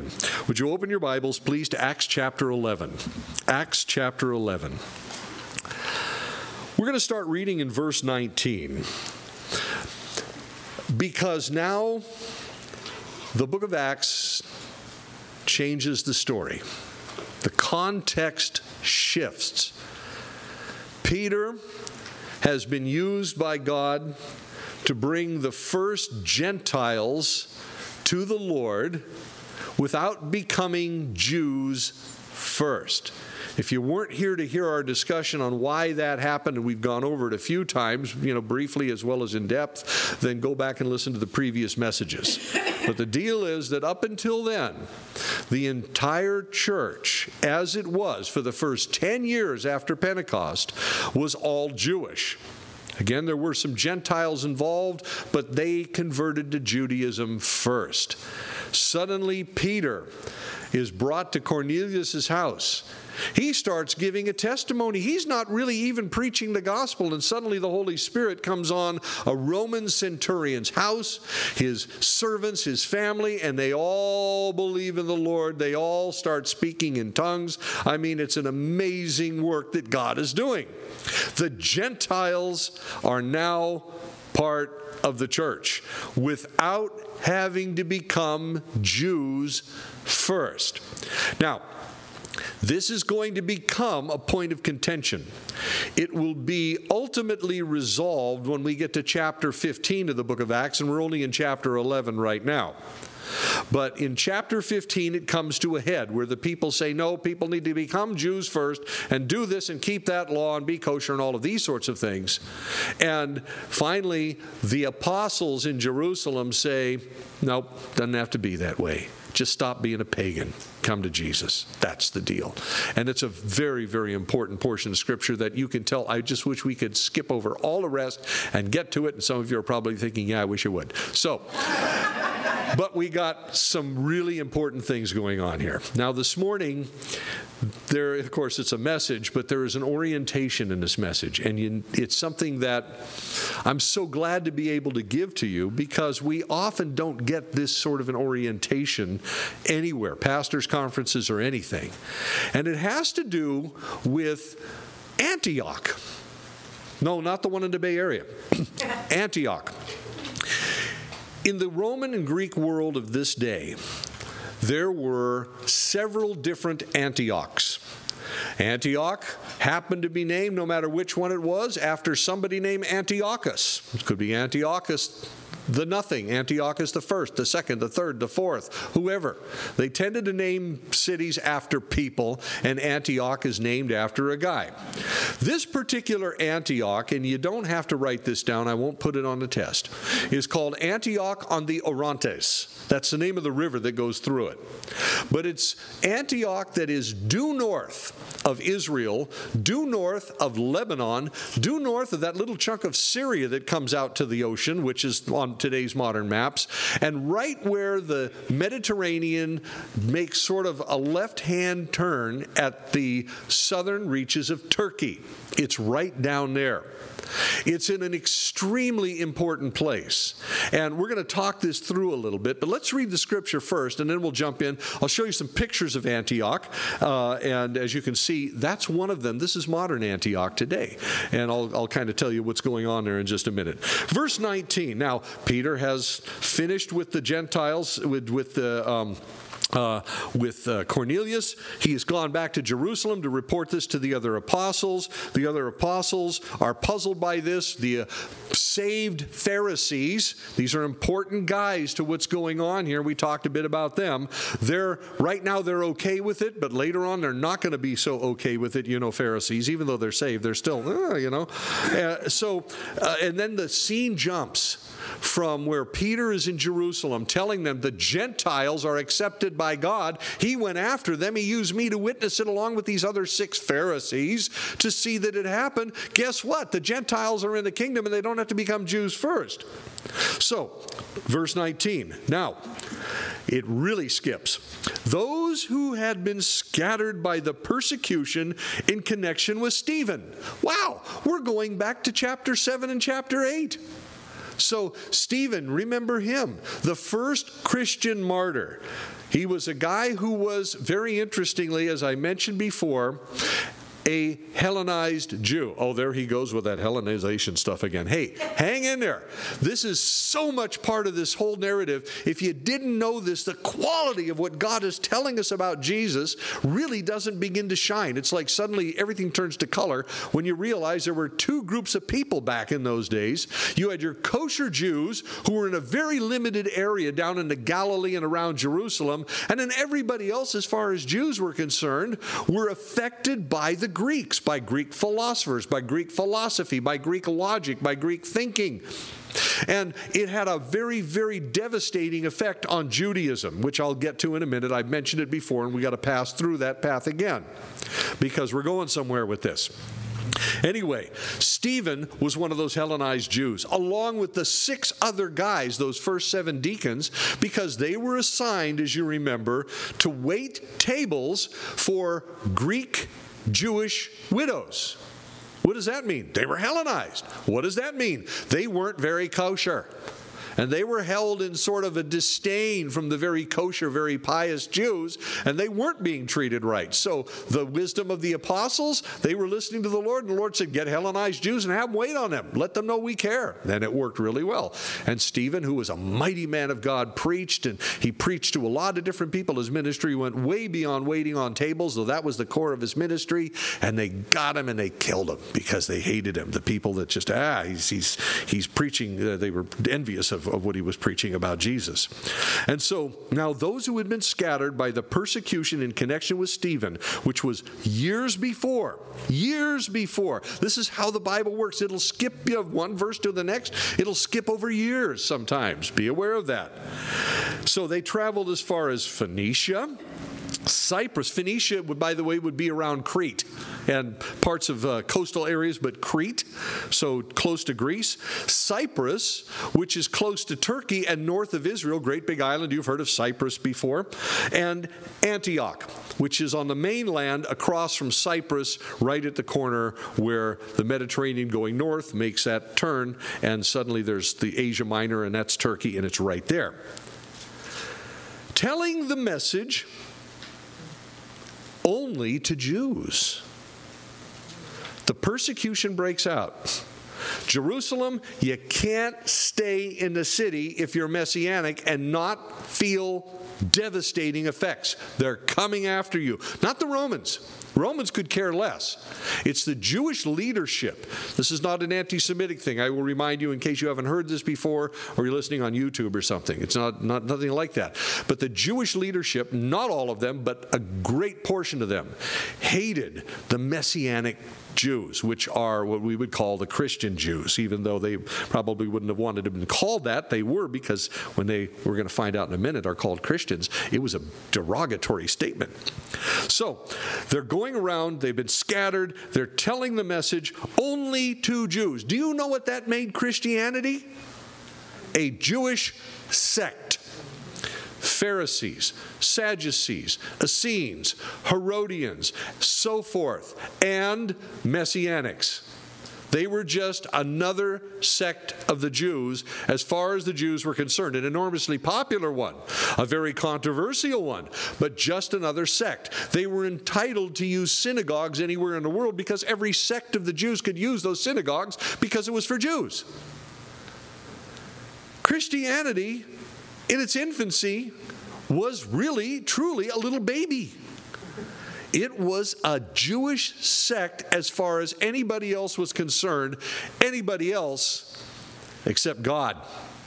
Would you open your Bibles, please, to Acts chapter 11? Acts chapter 11. We're going to start reading in verse 19. Because now the book of Acts changes the story. The context shifts. Peter has been used by God to bring the first Gentiles to the Lord without becoming Jews first. If you weren't here to hear our discussion on why that happened, and we've gone over it a few times, briefly as well as in depth, then go back and listen to the previous messages. But the deal is that up until then, the entire church, as it was for the first 10 years after Pentecost, was all Jewish. Again, there were some Gentiles involved, but they converted to Judaism first. Suddenly, Peter is brought to Cornelius' house. He starts giving a testimony. He's not really even preaching the gospel, and suddenly the Holy Spirit comes on a Roman centurion's house, his servants, his family, and they all believe in the Lord. They all start speaking in tongues. I mean, it's an amazing work that God is doing. The Gentiles are now part of the church without having to become Jews first. Now, this is going to become a point of contention. It will be ultimately resolved when we get to chapter 15 of the book of Acts, and we're only in chapter 11 right now. But in chapter 15, it comes to a head where the people say, no, people need to become Jews first and do this and keep that law and be kosher and all of these sorts of things. And finally, the apostles in Jerusalem say, nope, doesn't have to be that way. Just stop being a pagan. Come to Jesus. That's the deal. And it's a very, very important portion of Scripture that you can tell. I just wish we could skip over all the rest and get to it. And some of you are probably thinking, yeah, I wish I would. So, but we got some really important things going on here. Now, this morning, there, of course, it's a message, but there is an orientation in this message. And it's something that I'm so glad to be able to give to you, because we often don't get this sort of an orientation anywhere, pastors' conferences or anything. And it has to do with Antioch. No, not the one in the Bay Area. Antioch. In the Roman and Greek world of this day, there were several different Antiochs. Antioch happened to be named, no matter which one it was, after somebody named Antiochus. It could be Antiochus the nothing, Antiochus the first, the second, the third, the fourth, whoever. They tended to name cities after people, and Antioch is named after a guy. This particular Antioch, and you don't have to write this down, I won't put it on the test, is called Antioch on the Orontes. That's the name of the river that goes through it. But it's Antioch that is due north of Israel, due north of Lebanon, due north of that little chunk of Syria that comes out to the ocean, which is on today's modern maps, and right where the Mediterranean makes sort of a left-hand turn at the southern reaches of Turkey. It's right down there. It's in an extremely important place. And we're going to talk this through a little bit, but let's read the scripture first, and then we'll jump in. I'll show you some pictures of Antioch, and as you can see, that's one of them. This is modern Antioch today, and I'll kind of tell you what's going on there in just a minute. Verse 19. Now, Peter has finished with the Gentiles, with Cornelius. He has gone back to Jerusalem to report this to the other apostles. The other apostles are puzzled by this. The saved Pharisees, these are important guys to what's going on here. We talked a bit about them. Right now they're okay with it, but later on they're not going to be so okay with it. Pharisees, even though they're saved, they're still, and then the scene jumps from where Peter is in Jerusalem telling them the Gentiles are accepted by God. He went after them. He used me to witness it along with these other 6 Pharisees to see that it happened. Guess what? The Gentiles are in the kingdom and they don't have to become Jews first. So, verse 19. Now, it really skips. Those who had been scattered by the persecution in connection with Stephen. Wow, we're going back to chapter 7 and chapter 8. So Stephen, remember him, the first Christian martyr. He was a guy who was, very interestingly, as I mentioned before, a Hellenized Jew. Oh, there he goes with that Hellenization stuff again. Hey, hang in there. This is so much part of this whole narrative. If you didn't know this, the quality of what God is telling us about Jesus really doesn't begin to shine. It's like suddenly everything turns to color when you realize there were two groups of people back in those days. You had your kosher Jews who were in a very limited area down in the Galilee and around Jerusalem, and then everybody else, as far as Jews were concerned, were affected by the Greeks, by Greek philosophers, by Greek philosophy, by Greek logic, by Greek thinking. And it had a very, very devastating effect on Judaism, which I'll get to in a minute. I've mentioned it before, and we got to pass through that path again because we're going somewhere with this. Anyway, Stephen was one of those Hellenized Jews, along with the 6 other guys, those first 7 deacons, because they were assigned, as you remember, to wait tables for Greek Jewish widows. What does that mean? They were Hellenized. What does that mean? They weren't very kosher. And they were held in sort of a disdain from the very kosher, very pious Jews, and they weren't being treated right. So the wisdom of the apostles, they were listening to the Lord, and the Lord said, get Hellenized Jews and have them wait on them. Let them know we care. And it worked really well. And Stephen, who was a mighty man of God, preached, and he preached to a lot of different people. His ministry went way beyond waiting on tables, though that was the core of his ministry, and they got him and they killed him because they hated him. The people that just, he's preaching, they were envious of what he was preaching about Jesus. And so now those who had been scattered by the persecution in connection with Stephen, which was years before, this is how the Bible works. It'll skip you one verse to the next. It'll skip over years sometimes. Be aware of that. So they traveled as far as Phoenicia, Cyprus. Phoenicia, by the way, would be around Crete and parts of coastal areas, but Crete, so close to Greece. Cyprus, which is close to Turkey and north of Israel, great big island. You've heard of Cyprus before. And Antioch, which is on the mainland across from Cyprus, right at the corner where the Mediterranean going north makes that turn, and suddenly there's the Asia Minor, and that's Turkey, and it's right there. Telling the message only to Jews. The persecution breaks out. Jerusalem, you can't stay in the city if you're Messianic and not feel devastating effects. They're coming after you. Not the Romans. Romans could care less. It's the Jewish leadership. This is not an anti-Semitic thing. I will remind you in case you haven't heard this before or you're listening on YouTube or something. It's not nothing like that. But the Jewish leadership, not all of them, but a great portion of them, hated the Messianic Jews, which are what we would call the Christian Jews, even though they probably wouldn't have wanted to be called that. They were, because when they, we're going to find out in a minute, are called Christians, it was a derogatory statement. So they're going around, they've been scattered, they're telling the message only to Jews. Do you know what that made Christianity? A Jewish sect. Pharisees, Sadducees, Essenes, Herodians, so forth, and Messianics. They were just another sect of the Jews as far as the Jews were concerned. An enormously popular one, a very controversial one, but just another sect. They were entitled to use synagogues anywhere in the world because every sect of the Jews could use those synagogues because it was for Jews. Christianity, in its infancy, was really, truly a little baby. It was a Jewish sect as far as anybody else was concerned, anybody else except God.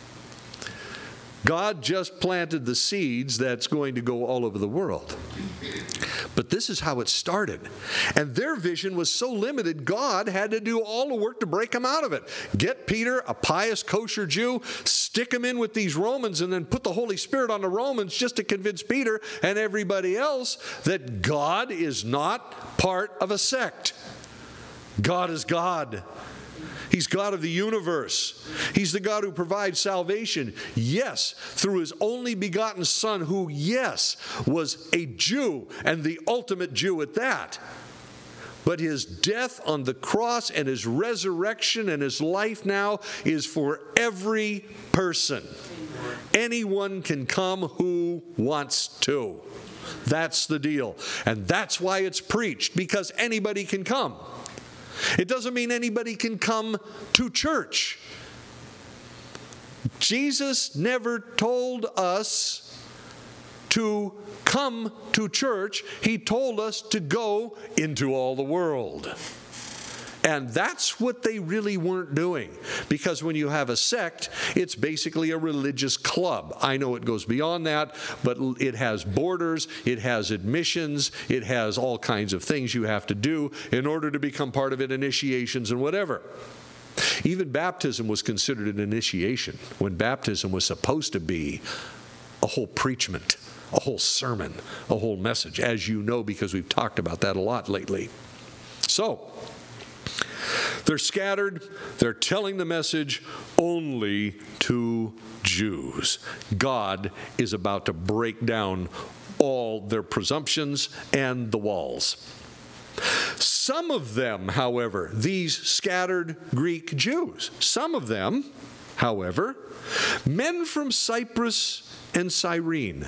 God just planted the seeds that's going to go all over the world. But this is how it started. And their vision was so limited, God had to do all the work to break them out of it. Get Peter, a pious kosher Jew, stick him in with these Romans, and then put the Holy Spirit on the Romans just to convince Peter and everybody else that God is not part of a sect. God is God. He's God of the universe. He's the God who provides salvation, yes, through his only begotten Son, who, yes, was a Jew and the ultimate Jew at that. But his death on the cross and his resurrection and his life now is for every person. Anyone can come who wants to. That's the deal. And that's why it's preached, because anybody can come. It doesn't mean anybody can come to church. Jesus never told us to come to church. He told us to go into all the world. And that's what they really weren't doing. Because when you have a sect, it's basically a religious club. I know it goes beyond that, but it has borders, it has admissions, it has all kinds of things you have to do in order to become part of it, initiations and whatever. Even baptism was considered an initiation, when baptism was supposed to be a whole preachment, a whole sermon, a whole message, as you know, because we've talked about that a lot lately. So, they're scattered. They're telling the message only to Jews. God is about to break down all their presumptions and the walls. Some of them, however, these scattered Greek Jews, some of them, however, men from Cyprus and Cyrene.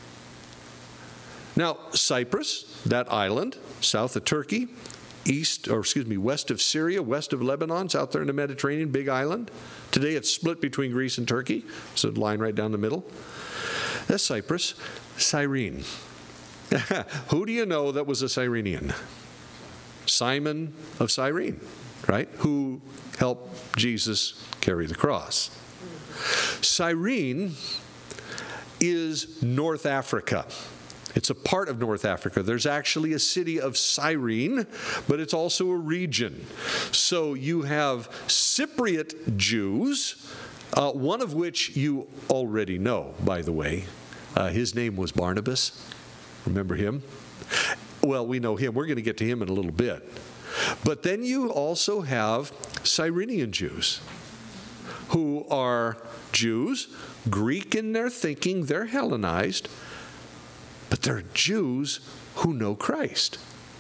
Now, Cyprus, that island, south of Turkey, west of Syria, west of Lebanon, it's out there in the Mediterranean, big island. Today it's split between Greece and Turkey. It's a line right down the middle. That's Cyprus. Cyrene. Who do you know that was a Cyrenian? Simon of Cyrene, right? Who helped Jesus carry the cross. Cyrene is North Africa. It's a part of North Africa. There's actually a city of Cyrene, but it's also a region. So you have Cypriot Jews, one of which you already know, by the way. His name was Barnabas. Remember him? Well, we know him. We're going to get to him in a little bit. But then you also have Cyrenian Jews, who are Jews, Greek in their thinking, they're Hellenized, but they're Jews who know Christ.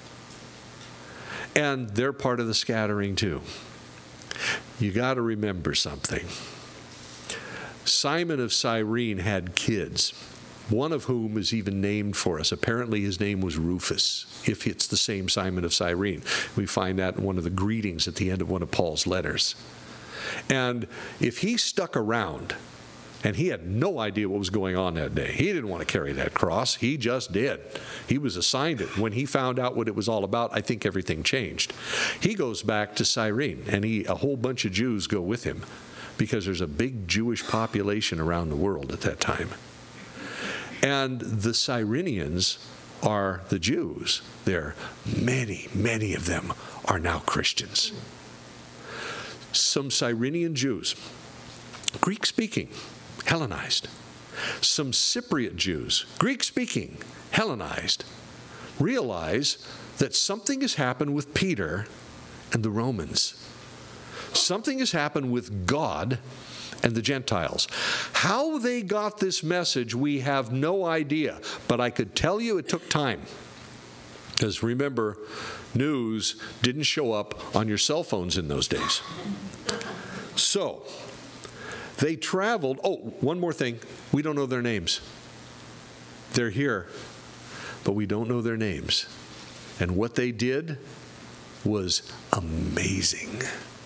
And they're part of the scattering too. You got to remember something. Simon of Cyrene had kids, one of whom is even named for us. Apparently his name was Rufus, if it's the same Simon of Cyrene. We find that in one of the greetings at the end of one of Paul's letters. And if he stuck around, and he had no idea what was going on that day. He didn't want to carry that cross. He just did. He was assigned it. When he found out what it was all about, I think everything changed. He goes back to Cyrene, and a whole bunch of Jews go with him, because there's a big Jewish population around the world at that time. And the Cyrenians are the Jews there. Many, many of them are now Christians. Some Cyrenian Jews, Greek-speaking, Hellenized. Some Cypriot Jews, Greek-speaking, Hellenized, realize that something has happened with Peter and the Romans. Something has happened with God and the Gentiles. How they got this message, we have no idea. But I could tell you it took time. Because remember, news didn't show up on your cell phones in those days. So, they traveled. Oh, one more thing. We don't know their names. They're here, but we don't know their names. And what they did was amazing.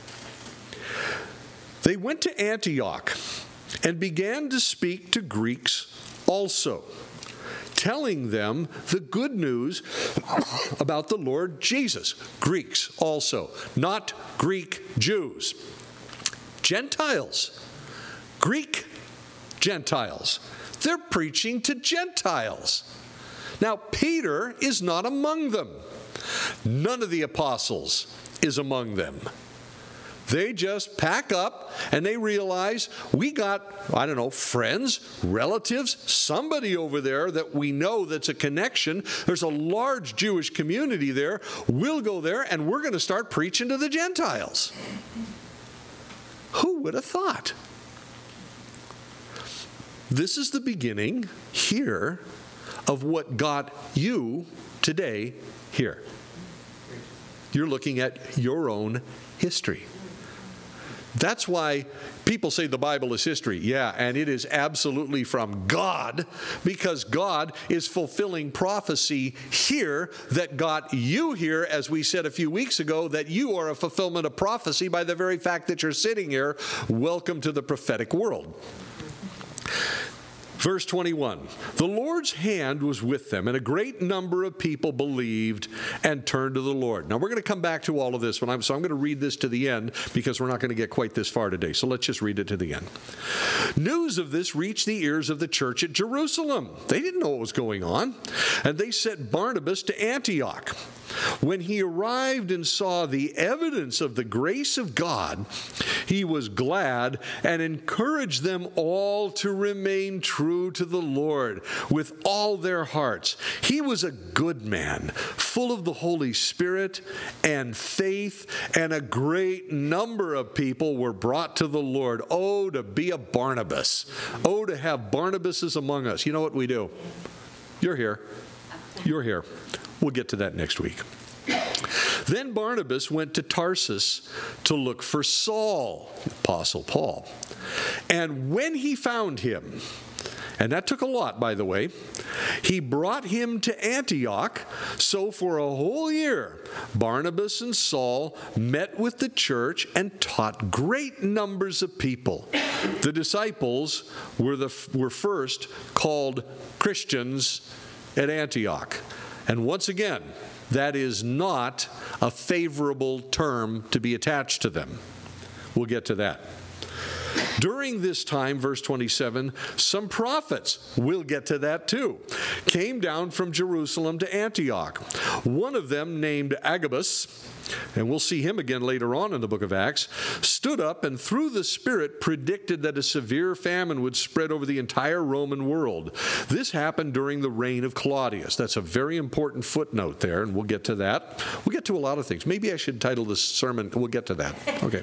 They went to Antioch and began to speak to Greeks also, telling them the good news about the Lord Jesus. Greeks also, not Greek Jews. Gentiles. Greek Gentiles. They're preaching to Gentiles. Now, Peter is not among them. None of the apostles is among them. They just pack up and they realize we got, friends, relatives, somebody over there that we know that's a connection. There's a large Jewish community there. We'll go there and we're going to start preaching to the Gentiles. Who would have thought? This is the beginning here of what got you today here. You're looking at your own history. That's why people say the Bible is history. Yeah, and it is absolutely from God, because God is fulfilling prophecy here that got you here, as we said a few weeks ago, that you are a fulfillment of prophecy by the very fact that you're sitting here. Welcome to the prophetic world. Verse 21, the Lord's hand was with them, and a great number of people believed and turned to the Lord. Now, we're going to come back to all of this, so I'm going to read this to the end because we're not going to get quite this far today. So let's just read it to the end. News of this reached the ears of the church at Jerusalem. They didn't know what was going on, and they sent Barnabas to Antioch. When he arrived and saw the evidence of the grace of God, he was glad and encouraged them all to remain true to the Lord with all their hearts. He was a good man, full of the Holy Spirit and faith, and a great number of people were brought to the Lord. Oh, to be a Barnabas. Oh, to have Barnabases among us. You know what we do? You're here. You're here. We'll get to that next week. Then Barnabas went to Tarsus to look for Saul, Apostle Paul. And when he found him, and that took a lot, by the way, he brought him to Antioch. So for a whole year, Barnabas and Saul met with the church and taught great numbers of people. The disciples were first called Christians at Antioch. And once again, that is not a favorable term to be attached to them. We'll get to that. During this time, verse 27, some prophets, we'll get to that too, came down from Jerusalem to Antioch. One of them, named Agabus, and we'll see him again later on in the book of Acts, stood up and through the Spirit predicted that a severe famine would spread over the entire Roman world. This happened during the reign of Claudius. That's a very important footnote there, and we'll get to that. We'll get to a lot of things. Maybe I should title this sermon, we'll get to that. Okay.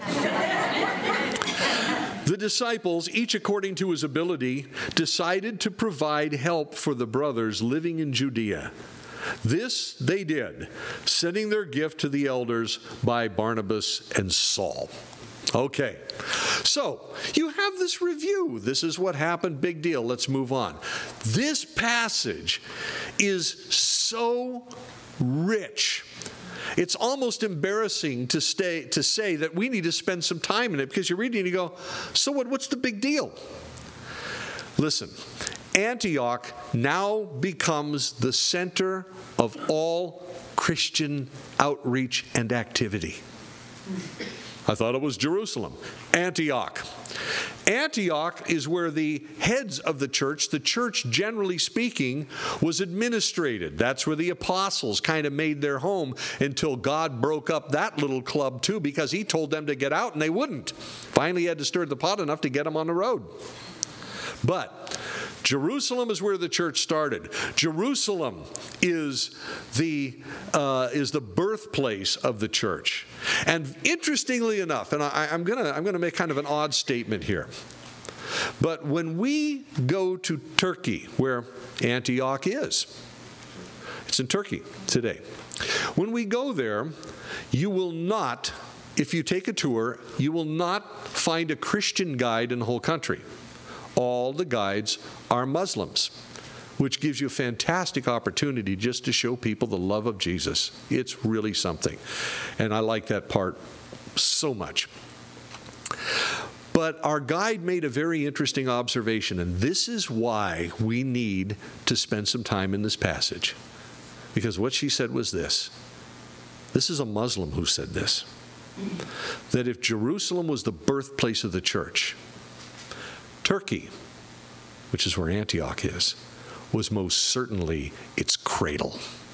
The disciples, each according to his ability, decided to provide help for the brothers living in Judea. This they did, sending their gift to the elders by Barnabas and Saul. Okay, so you have this review. This is what happened. Big deal. Let's move on. This passage is so rich. It's almost embarrassing to say that we need to spend some time in it, because you're reading and you go, so what's the big deal? Listen, Antioch now becomes the center of all Christian outreach and activity. I thought it was Jerusalem. Antioch. Antioch is where the heads of the church generally speaking, was administrated. That's where the apostles kind of made their home until God broke up that little club too, because he told them to get out and they wouldn't. Finally, he had to stir the pot enough to get them on the road. But Jerusalem is where the church started. Jerusalem is the birthplace of the church. And interestingly enough, and I'm gonna make kind of an odd statement here, but when we go to Turkey, where Antioch is, it's in Turkey today. When we go there, you will not, if you take a tour, you will not find a Christian guide in the whole country. All the guides are Muslims, which gives you a fantastic opportunity just to show people the love of Jesus. It's really something. And I like that part so much. But our guide made a very interesting observation, and this is why we need to spend some time in this passage. Because what she said was this. This is a Muslim who said this. That if Jerusalem was the birthplace of the church, Turkey, which is where Antioch is, was most certainly its cradle.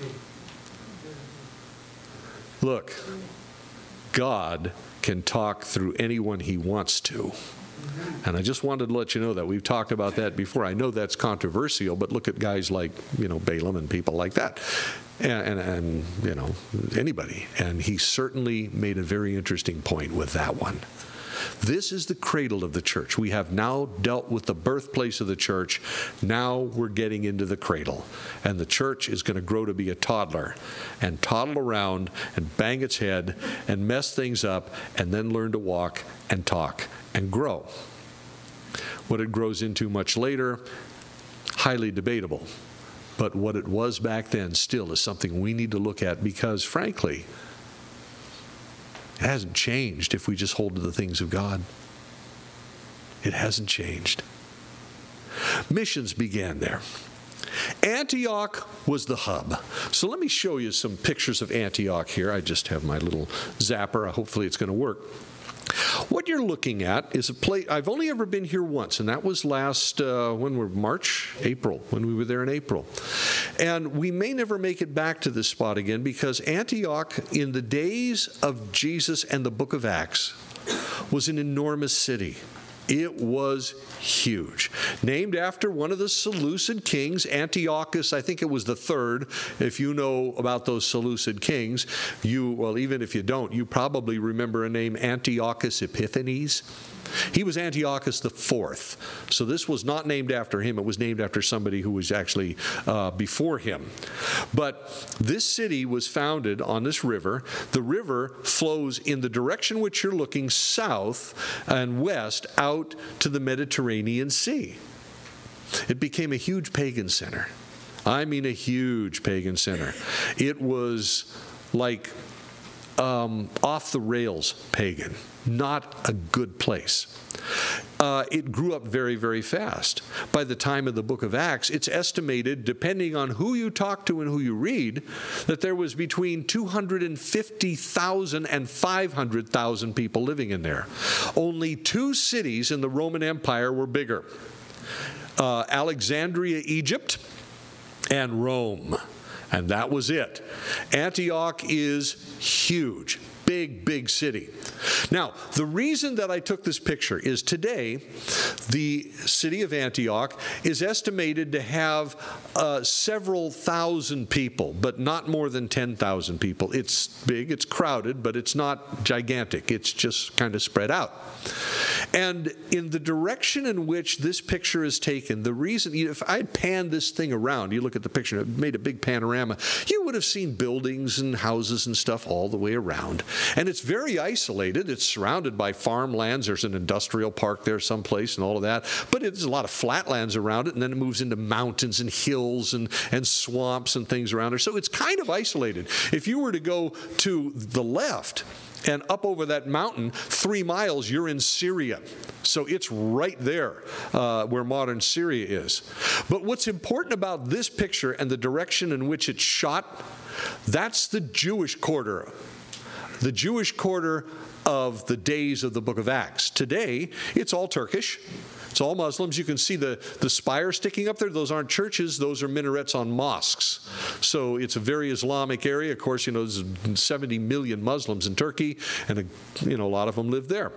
Look, God can talk through anyone he wants to. And I just wanted to let you know that. We've talked about that before. I know that's controversial, but look at guys like, Balaam and people like that. And anybody. And he certainly made a very interesting point with that one. This is the cradle of the church. We have now dealt with the birthplace of the church. Now we're getting into the cradle. And the church is going to grow to be a toddler and toddle around and bang its head and mess things up and then learn to walk and talk and grow. What it grows into much later, highly debatable. But what it was back then still is something we need to look at because, frankly, it hasn't changed if we just hold to the things of God. It hasn't changed. Missions began there. Antioch was the hub. So let me show you some pictures of Antioch here. I just have my little zapper. Hopefully it's going to work. What you're looking at is a place. I've only ever been here once, and that was last, April, when we were there in April. And we may never make it back to this spot again because Antioch, in the days of Jesus and the book of Acts, was an enormous city. It was huge. Named after one of the Seleucid kings, Antiochus, I think it was the third. If you know about those Seleucid kings, even if you don't, you probably remember a name, Antiochus Epiphanes. He was Antiochus the fourth. So this was not named after him. It was named after somebody who was actually before him. But this city was founded on this river. The river flows in the direction which you're looking, south and west, out to the Mediterranean Sea. It became a huge pagan center. I mean a huge pagan center. It was like off the rails pagan. Not a good place. It grew up very, very fast. By the time of the book of Acts, it's estimated, depending on who you talk to and who you read, that there was between 250,000 and 500,000 people living in there. Only two cities in the Roman Empire were bigger. Alexandria, Egypt, and Rome. And that was it. Antioch is huge. Big, big city. Now, the reason that I took this picture is today, the city of Antioch is estimated to have several thousand people, but not more than 10,000 people. It's big, it's crowded, but it's not gigantic. It's just kind of spread out. And in the direction in which this picture is taken, the reason, if I had panned this thing around, you look at the picture, it made a big panorama, you would have seen buildings and houses and stuff all the way around. And it's very isolated. It's surrounded by farmlands. There's an industrial park there someplace and all of that. But there's a lot of flatlands around it, and then it moves into mountains and hills and swamps and things around there. So it's kind of isolated. If you were to go to the left and up over that mountain, 3 miles, you're in Syria. So it's right there where modern Syria is. But what's important about this picture and the direction in which it's shot, that's the Jewish quarter. The Jewish quarter of the days of the book of Acts. Today, it's all Turkish. It's all Muslims. You can see the spire sticking up there. Those aren't churches. Those are minarets on mosques. So it's a very Islamic area. Of course, there's 70 million Muslims in Turkey, and a lot of them live there.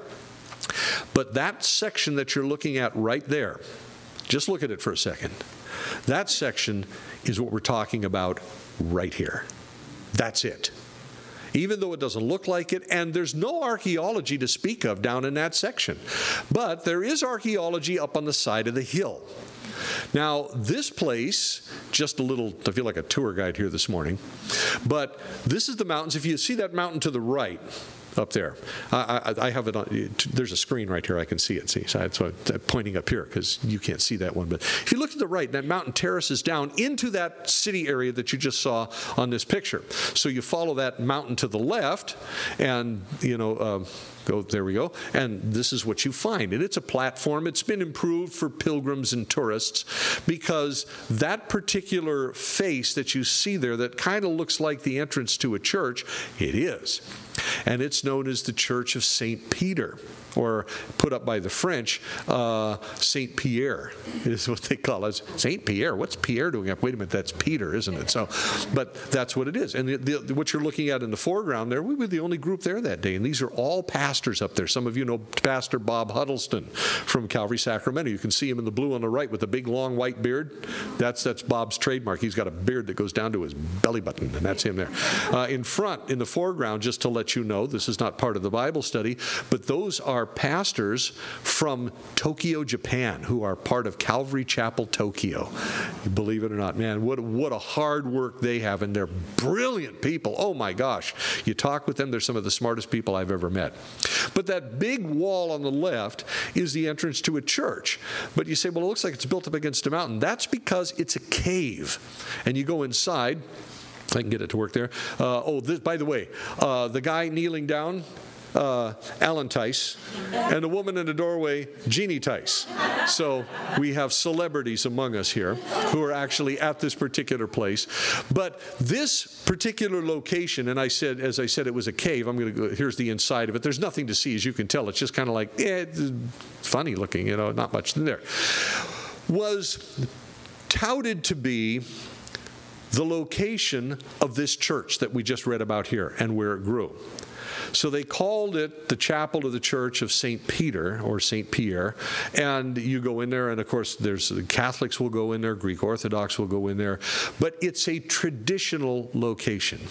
But that section that you're looking at right there, just look at it for a second. That section is what we're talking about right here. That's it. Even though it doesn't look like it, and there's no archaeology to speak of down in that section. But there is archaeology up on the side of the hill. Now, this place, just a little, I feel like a tour guide here this morning, but this is the mountains. If you see that mountain to the right, up there. I have it on, there's a screen right here, I can see it. See, so that's why I'm pointing up here, because you can't see that one. But if you look to the right, that mountain terraces down into that city area that you just saw on this picture. So you follow that mountain to the left, and, there we go. And this is what you find. And it's a platform. It's been improved for pilgrims and tourists because that particular face that you see there that kind of looks like the entrance to a church, it is. And it's known as the Church of St. Peter, or put up by the French, St. Pierre is what they call it. St. Pierre, what's Pierre doing up? Wait a minute, that's Peter, isn't it? So, but that's what it is. And what you're looking at in the foreground there, we were the only group there that day. And these are all pastors up there. Some of you know Pastor Bob Huddleston from Calvary, Sacramento. You can see him in the blue on the right with the big long white beard. That's Bob's trademark. He's got a beard that goes down to his belly button, and that's him there. In front, in the foreground, just to let you know, this is not part of the Bible study, but those are pastors from Tokyo, Japan, who are part of Calvary Chapel, Tokyo. Believe it or not, man, what a hard work they have, and they're brilliant people. Oh my gosh. You talk with them, they're some of the smartest people I've ever met. But that big wall on the left is the entrance to a church. But you say, well, it looks like it's built up against a mountain. That's because it's a cave. And you go inside. I can get it to work there. By the way, the guy kneeling down, Alan Tice, and the woman in the doorway, Jeannie Tice. So we have celebrities among us here who are actually at this particular place. But this particular location, and as I said, it was a cave. I'm going to go, here's the inside of it. There's nothing to see, as you can tell. It's just kind of like, it's funny looking, not much in there. Was touted to be the location of this church that we just read about here and where it grew. So they called it the chapel of the church of St. Peter or St. Pierre. And you go in there, and of course, the Catholics will go in there, Greek Orthodox will go in there. But it's a traditional location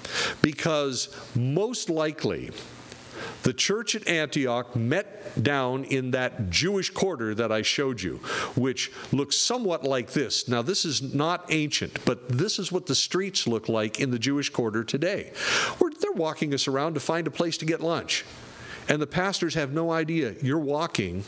because most likely the church at Antioch met down in that Jewish quarter that I showed you, which looks somewhat like this. Now, this is not ancient, but this is what the streets look like in the Jewish quarter today. They're walking us around to find a place to get lunch. And the pastors have no idea you're walking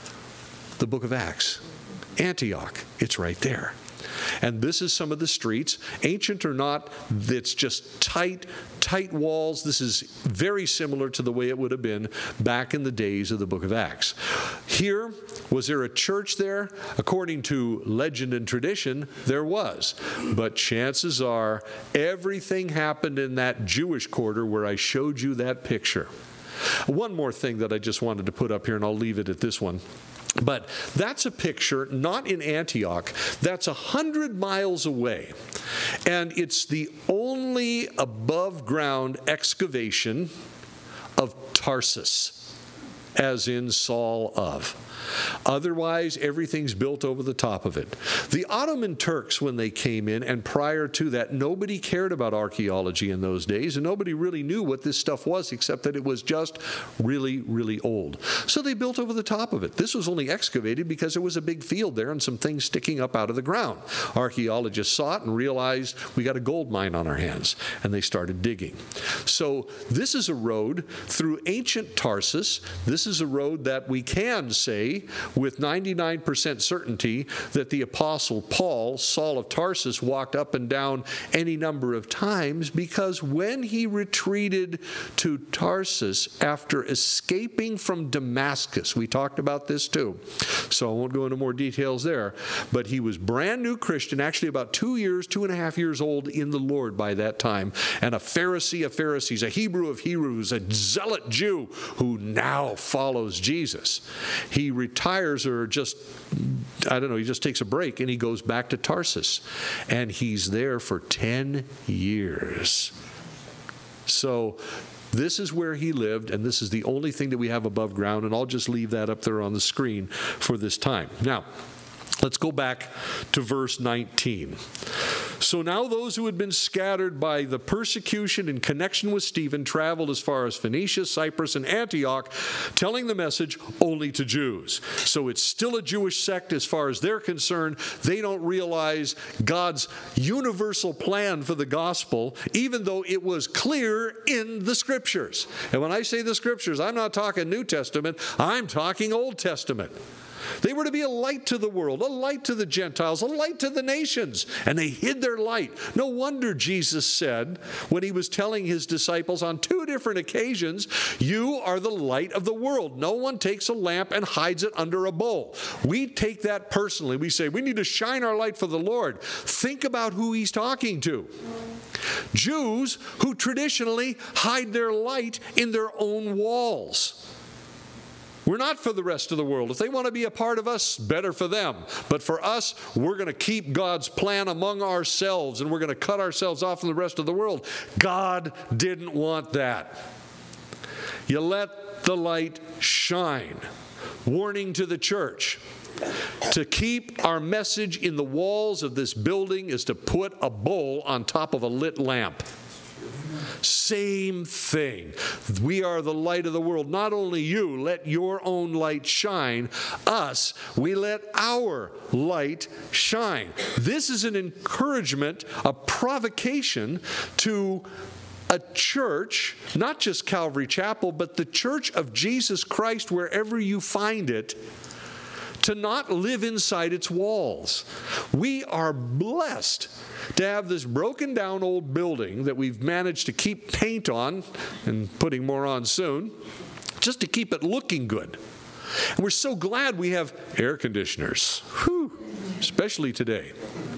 the book of Acts. Antioch, it's right there. And this is some of the streets, ancient or not, it's just tight walls. This is very similar to the way it would have been back in the days of the book of Acts. Here, was there a church there? According to legend and tradition, there was. But chances are, everything happened in that Jewish quarter where I showed you that picture. One more thing that I just wanted to put up here, and I'll leave it at this one. But that's a picture, not in Antioch, that's 100 miles away. And it's the only above-ground excavation of Tarsus, as in Saul of. Otherwise, everything's built over the top of it. The Ottoman Turks, when they came in, and prior to that, nobody cared about archaeology in those days, and nobody really knew what this stuff was, except that it was just really, really old. So they built over the top of it. This was only excavated because there was a big field there and some things sticking up out of the ground. Archaeologists saw it and realized we got a gold mine on our hands, and they started digging. So this is a road through ancient Tarsus. This is a road that we can say with 99% certainty that the Apostle Paul, Saul of Tarsus, walked up and down any number of times, because when he retreated to Tarsus after escaping from Damascus, we talked about this too, so I won't go into more details there, but he was brand new Christian, actually about 2.5 years old in the Lord by that time, and a Pharisee of Pharisees, a Hebrew of Hebrews, a zealot Jew who now follows Jesus. He retires, or just, he just takes a break, and he goes back to Tarsus. And he's there for 10 years. So this is where he lived, and this is the only thing that we have above ground, and I'll just leave that up there on the screen for this time. Now, let's go back to verse 19. So now those who had been scattered by the persecution in connection with Stephen traveled as far as Phoenicia, Cyprus, and Antioch, telling the message only to Jews. So it's still a Jewish sect as far as they're concerned. They don't realize God's universal plan for the gospel, even though it was clear in the Scriptures. And when I say the Scriptures, I'm not talking New Testament, I'm talking Old Testament. They were to be a light to the world, a light to the Gentiles, a light to the nations, and they hid their light. No wonder Jesus said, when he was telling his disciples on 2 different occasions, you are the light of the world. No one takes a lamp and hides it under a bowl. We take that personally. We say, we need to shine our light for the Lord. Think about who he's talking to. Jews who traditionally hide their light in their own walls. We're not for the rest of the world. If they want to be a part of us, better for them. But for us, we're going to keep God's plan among ourselves, and we're going to cut ourselves off from the rest of the world. God didn't want that. You let the light shine. Warning to the church. To keep our message in the walls of this building is to put a bowl on top of a lit lamp. Same thing. We are the light of the world. Not only you, let your own light shine. Us, we let our light shine. This is an encouragement, a provocation to a church, not just Calvary Chapel, but the church of Jesus Christ, wherever you find it, to not live inside its walls. We are blessed to have this broken down old building that we've managed to keep paint on, and putting more on soon, just to keep it looking good. And we're so glad we have air conditioners, especially today.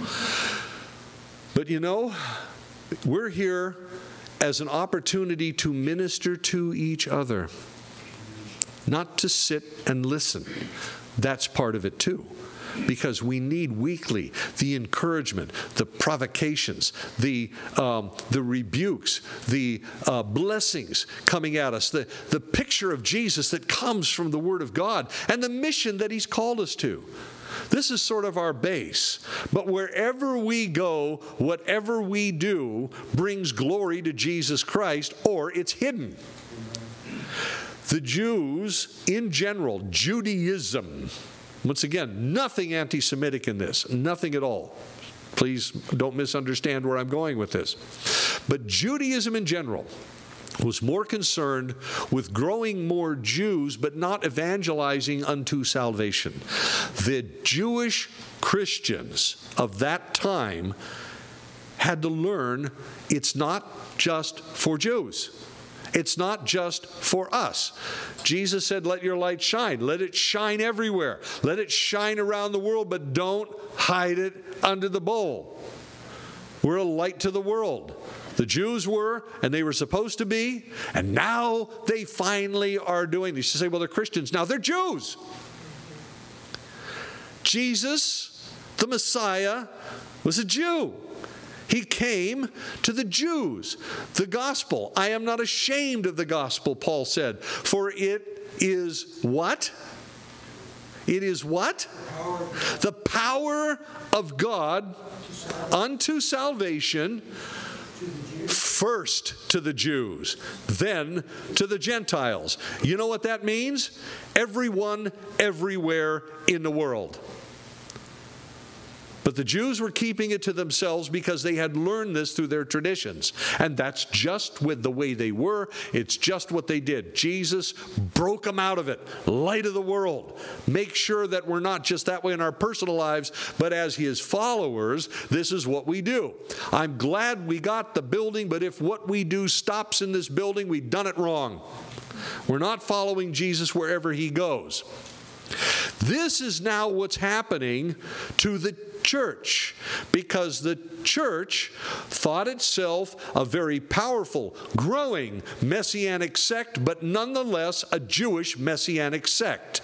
But you know, we're here as an opportunity to minister to each other, not to sit and listen. That's part of it too, because we need weekly the encouragement, the provocations, the rebukes, the blessings coming at us, the picture of Jesus that comes from the Word of God, and the mission that He's called us to. This is sort of our base. But wherever we go, whatever we do brings glory to Jesus Christ, or it's hidden. The Jews, in general, Judaism, once again, nothing anti-Semitic in this, nothing at all. Please don't misunderstand where I'm going with this. But Judaism in general was more concerned with growing more Jews, but not evangelizing unto salvation. The Jewish Christians of that time had to learn it's not just for Jews. It's not just for us. Jesus said, let your light shine. Let it shine everywhere. Let it shine around the world, but don't hide it under the bowl. We're a light to the world. The Jews were, and they were supposed to be, and now they finally are doing this. You say, well, they're Christians. Now they're Jews. Jesus, the Messiah, was a Jew. He came to the Jews. The gospel, I am not ashamed of the gospel, Paul said, for it is what? It is what? The power of God unto salvation, first to the Jews, then to the Gentiles. You know what that means? Everyone, everywhere in the world. But the Jews were keeping it to themselves because they had learned this through their traditions. And that's just with the way they were. It's just what they did. Jesus broke them out of it. Light of the world. Make sure that we're not just that way in our personal lives, but as His followers, this is what we do. I'm glad we got the building, but if what we do stops in this building, we've done it wrong. We're not following Jesus wherever He goes. This is now what's happening to the church, because the church thought itself a very powerful, growing messianic sect, but nonetheless a Jewish messianic sect.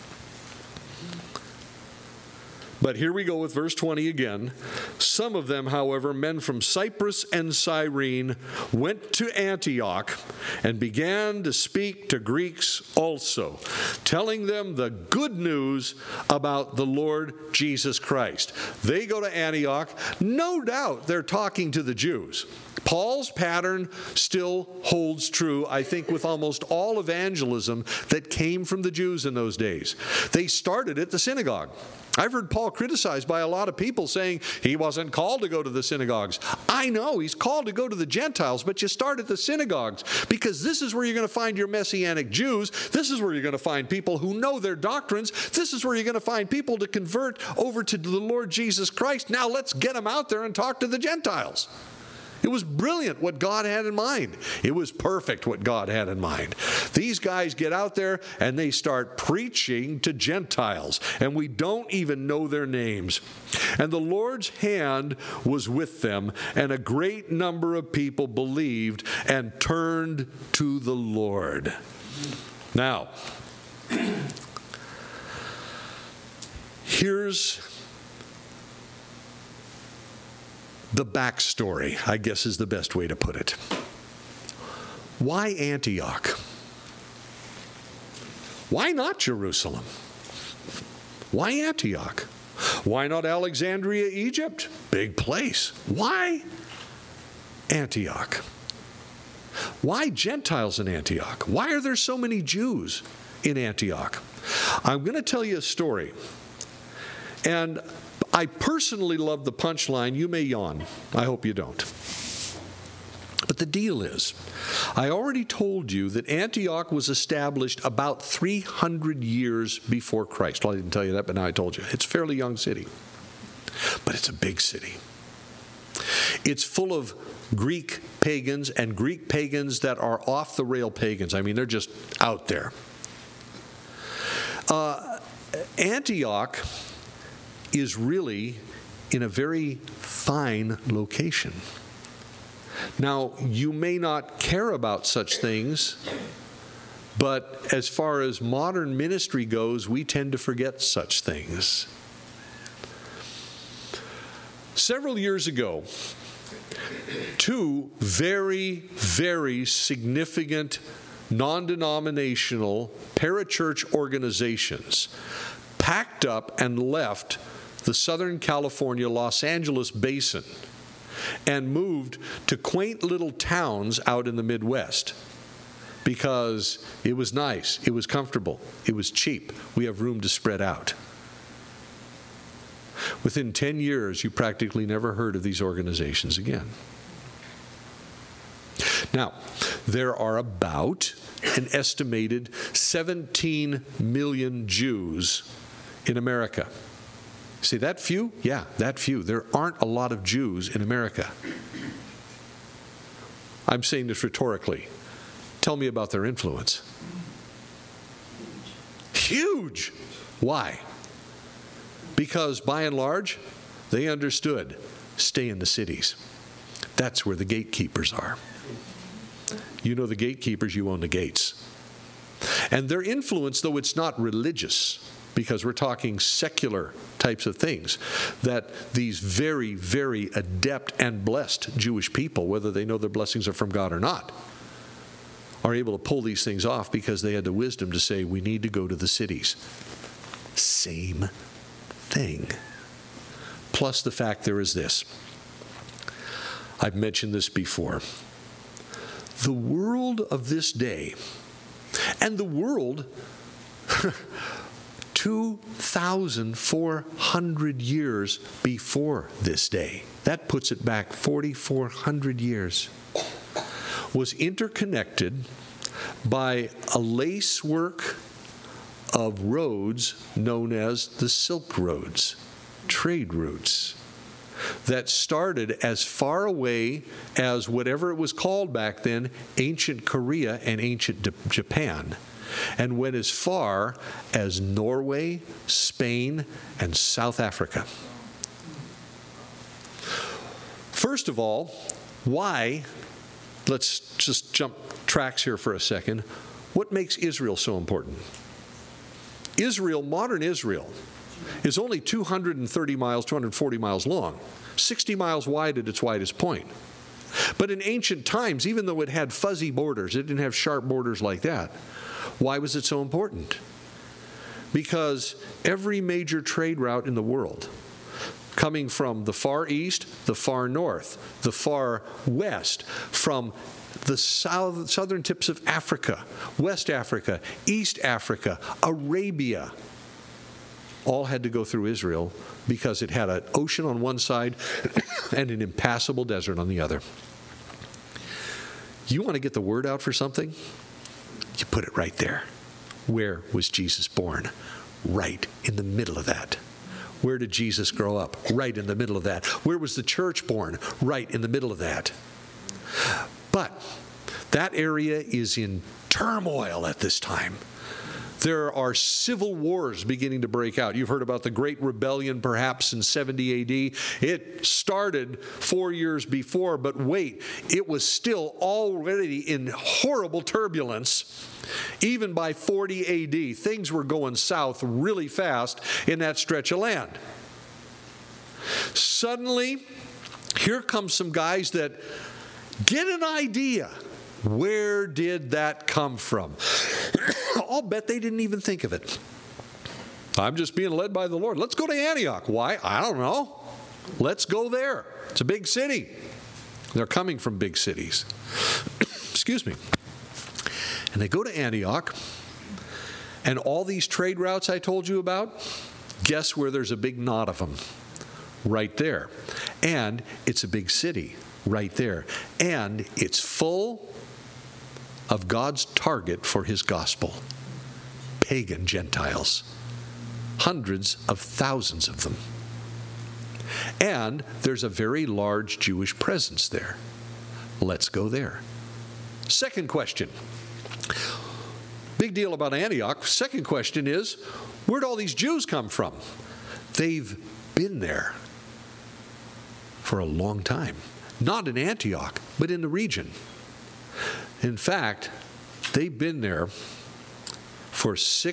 But here we go with verse 20 again. Some of them, however, men from Cyprus and Cyrene, went to Antioch and began to speak to Greeks also, telling them the good news about the Lord Jesus Christ. They go to Antioch. No doubt they're talking to the Jews. Paul's pattern still holds true, I think, with almost all evangelism that came from the Jews in those days. They started at the synagogue. I've heard Paul criticized by a lot of people saying he wasn't called to go to the synagogues. I know he's called to go to the Gentiles, but you start at the synagogues because this is where you're going to find your Messianic Jews. This is where you're going to find people who know their doctrines. This is where you're going to find people to convert over to the Lord Jesus Christ. Now let's get them out there and talk to the Gentiles. It was brilliant what God had in mind. It was perfect what God had in mind. These guys get out there and they start preaching to Gentiles, and we don't even know their names. And the Lord's hand was with them, and a great number of people believed and turned to the Lord. Now, here's the backstory, I guess is the best way to put it. Why Antioch? Why not Jerusalem? Why Antioch? Why not Alexandria, Egypt? Big place. Why Antioch? Why Gentiles in Antioch? Why are there so many Jews in Antioch? I'm going to tell you a story. And I personally love the punchline. You may yawn. I hope you don't. But the deal is, I already told you that Antioch was established about 300 years before Christ. Well, I didn't tell you that, but now I told you. It's a fairly young city. But it's a big city. It's full of Greek pagans and Greek pagans that are off-the-rail pagans. I mean, they're just out there. Antioch is really in a very fine location. Now, you may not care about such things, but as far as modern ministry goes, we tend to forget such things. Several years ago, two very, very significant non-denominational parachurch organizations packed up and left the Southern California, Los Angeles basin and moved to quaint little towns out in the Midwest because it was nice, it was comfortable, it was cheap, we have room to spread out. Within 10 years, you practically never heard of these organizations again. Now, there are about an estimated 17 million Jews in America. See, that few? Yeah, that few. There aren't a lot of Jews in America. I'm saying this rhetorically. Tell me about their influence. Huge. Why? Because by and large, they understood, stay in the cities. That's where the gatekeepers are. You know the gatekeepers, you own the gates. And their influence, though it's not religious, because we're talking secular types of things, that these very, very adept and blessed Jewish people, whether they know their blessings are from God or not, are able to pull these things off because they had the wisdom to say, we need to go to the cities. Same thing. Plus the fact there is this. I've mentioned this before. The world of this day, and the world 2,400 years before this day, that puts it back 4,400 years, was interconnected by a lacework of roads known as the Silk Roads, trade routes, that started as far away as whatever it was called back then, ancient Korea and ancient Japan, and went as far as Norway, Spain, and South Africa. First of all, why, let's just jump tracks here for a second, what makes Israel so important? Israel, modern Israel, is only 230 miles, 240 miles long, 60 miles wide at its widest point. But in ancient times, even though it had fuzzy borders, it didn't have sharp borders like that. Why was it so important? Because every major trade route in the world, coming from the far east, the far north, the far west, from the southern tips of Africa, West Africa, East Africa, Arabia, all had to go through Israel because it had an ocean on one side and an impassable desert on the other. You want to get the word out for something? You put it right there. Where was Jesus born? Right in the middle of that. Where did Jesus grow up? Right in the middle of that. Where was the church born? Right in the middle of that. But that area is in turmoil at this time. There are civil wars beginning to break out. You've heard about the Great Rebellion perhaps in 70 AD. It started 4 years before, but wait, it was still already in horrible turbulence. Even by 40 AD, things were going south really fast in that stretch of land. Suddenly, here come some guys that get an idea. Where did that come from? I'll bet they didn't even think of it. I'm just being led by the Lord. Let's go to Antioch. Why? I don't know. Let's go there. It's a big city. They're coming from big cities. Excuse me. And they go to Antioch, and all these trade routes I told you about, guess where there's a big knot of them? Right there. And it's a big city right there. And it's full of God's target for his gospel. Pagan Gentiles. Hundreds of thousands of them. And there's a very large Jewish presence there. Let's go there. Second question. Big deal about Antioch. Second question is, where'd all these Jews come from? They've been there for a long time. Not in Antioch, but in the region. In fact, they've been there for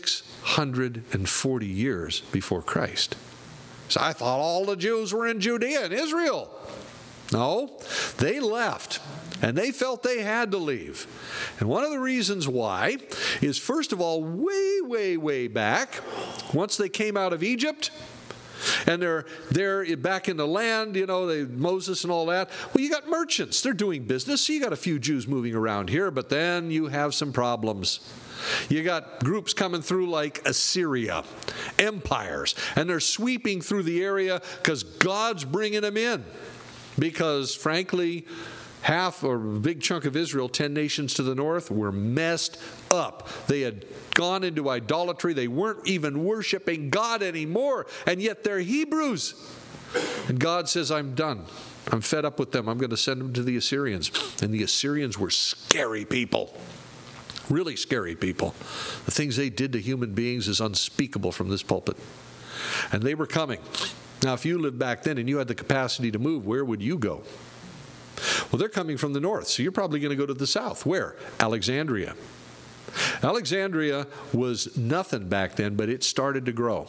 640 years before Christ. So I thought all the Jews were in Judea and Israel. No, they left, and they felt they had to leave. And one of the reasons why is, first of all, way back, once they came out of Egypt, and they're back in the land, Moses and all that. Well, you got merchants. They're doing business. So you got a few Jews moving around here, but then you have some problems. You got groups coming through like Assyria, empires, and they're sweeping through the area because God's bringing them in. Because, frankly, half or a big chunk of Israel, 10 nations to the north, were messed up. They had gone into idolatry. They weren't even worshiping God anymore, and yet they're Hebrews. And God says, I'm done. I'm fed up with them. I'm going to send them to the Assyrians. And the Assyrians were scary people. Really scary people. The things they did to human beings is unspeakable from this pulpit. And they were coming. Now, if you lived back then and you had the capacity to move, where would you go? Well, they're coming from the north, so you're probably going to go to the south. Where? Alexandria. Alexandria was nothing back then, but it started to grow.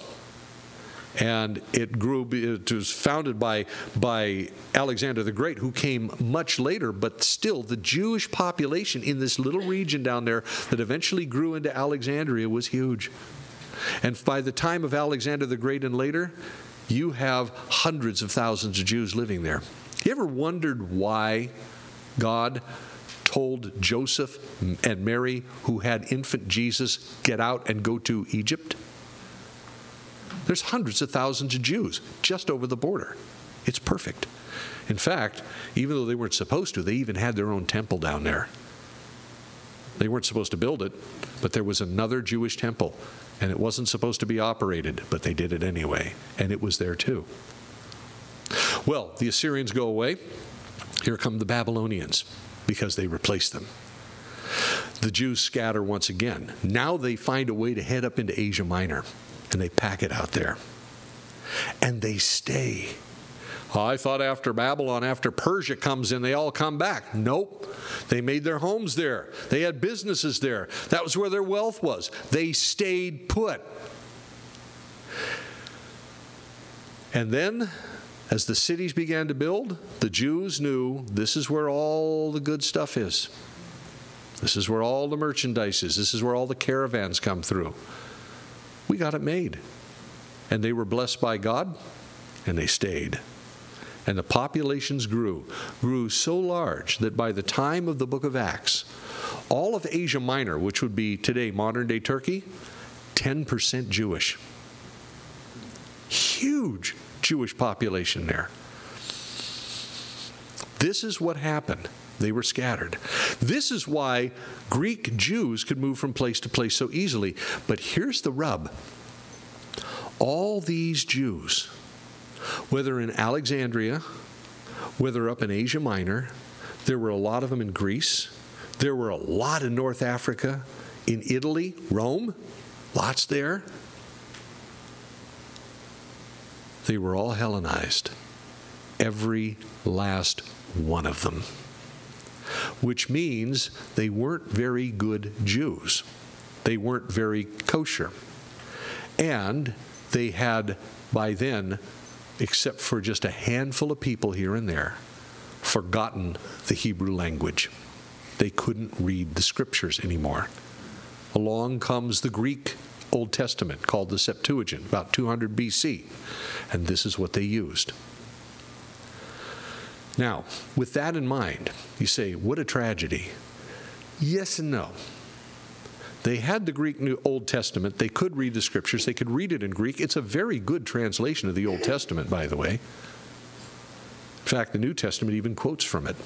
And it grew. It was founded by Alexander the Great, who came much later, but still the Jewish population in this little region down there that eventually grew into Alexandria was huge. And by the time of Alexander the Great and later, you have hundreds of thousands of Jews living there. You ever wondered why God told Joseph and Mary, who had infant Jesus, get out and go to Egypt? There's hundreds of thousands of Jews just over the border. It's perfect. In fact, even though they weren't supposed to, they even had their own temple down there. They weren't supposed to build it, but there was another Jewish temple, and it wasn't supposed to be operated, but they did it anyway, and it was there too. Well, the Assyrians go away. Here come the Babylonians, because they replaced them. The Jews scatter once again. Now they find a way to head up into Asia Minor, and they pack it out there. And they stay. I thought after Babylon, after Persia comes in, they all come back. Nope. They made their homes there. They had businesses there. That was where their wealth was. They stayed put. And then, as the cities began to build, the Jews knew this is where all the good stuff is. This is where all the merchandise is. This is where all the caravans come through. We got it made. And they were blessed by God, and they stayed. And the populations grew so large that by the time of the book of Acts, all of Asia Minor, which would be today modern-day Turkey, 10% Jewish. Huge Jewish population there. This is what happened. They were scattered. This is why Greek Jews could move from place to place so easily. But here's the rub. All these Jews, whether in Alexandria, whether up in Asia Minor, there were a lot of them in Greece, there were a lot in North Africa, in Italy, Rome, lots there. They were all Hellenized, every last one of them, which means they weren't very good Jews. They weren't very kosher. And they had, by then, except for just a handful of people here and there, forgotten the Hebrew language. They couldn't read the scriptures anymore. Along comes the Greek Old Testament, called the Septuagint, about 200 BC, and this is what they used. Now, with that in mind, you say, what a tragedy. Yes and no. They had the Greek New Old Testament. They could read the Scriptures. They could read it in Greek. It's a very good translation of the Old Testament, by the way. In fact, the New Testament even quotes from it.